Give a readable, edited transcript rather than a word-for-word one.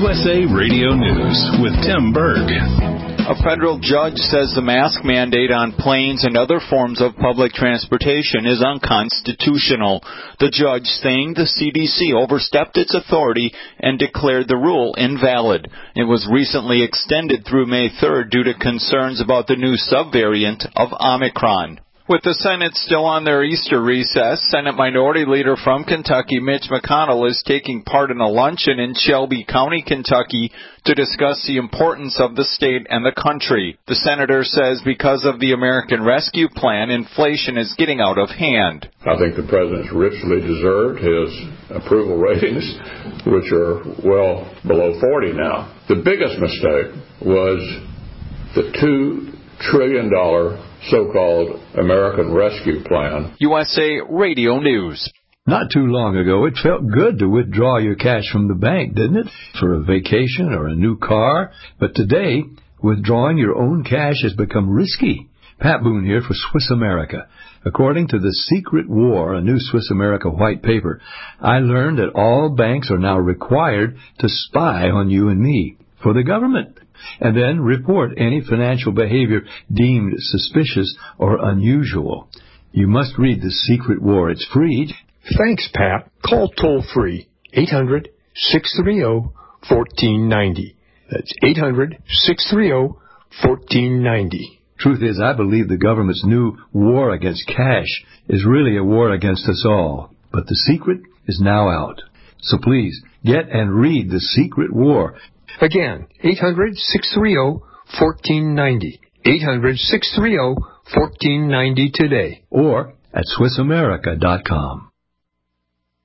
USA Radio News with Tim Berg. A federal judge says the mask mandate on planes and other forms of public transportation is unconstitutional. The judge saying the CDC overstepped its authority and declared the rule invalid. It was recently extended through May 3rd due to concerns about the new subvariant of Omicron. With the Senate still on their Easter recess, Senate Minority Leader from Kentucky, Mitch McConnell, is taking part in a luncheon in Shelby County, Kentucky, to discuss the importance of the state and the country. The senator says because of the American Rescue Plan, inflation is getting out of hand. I think the president's richly deserved his approval ratings, which are well below 40 now. The biggest mistake was the $2 trillion so-called American Rescue Plan. USA Radio News. Not too long ago, it felt good to withdraw your cash from the bank, didn't it? For a vacation or a new car. But today, withdrawing your own cash has become risky. Pat Boone here for Swiss America. According to The Secret War, a new Swiss America white paper, I learned that all banks are now required to spy on you and me for the government, and then report any financial behavior deemed suspicious or unusual. You must read The Secret War. It's free. Thanks, Pat. Call toll-free 800-630-1490. That's 800-630-1490. Truth is, I believe the government's new war against cash is really a war against us all. But the secret is now out. So please, get and read The Secret War. Again, 800-630-1490. 800-630-1490 today. Or at SwissAmerica.com.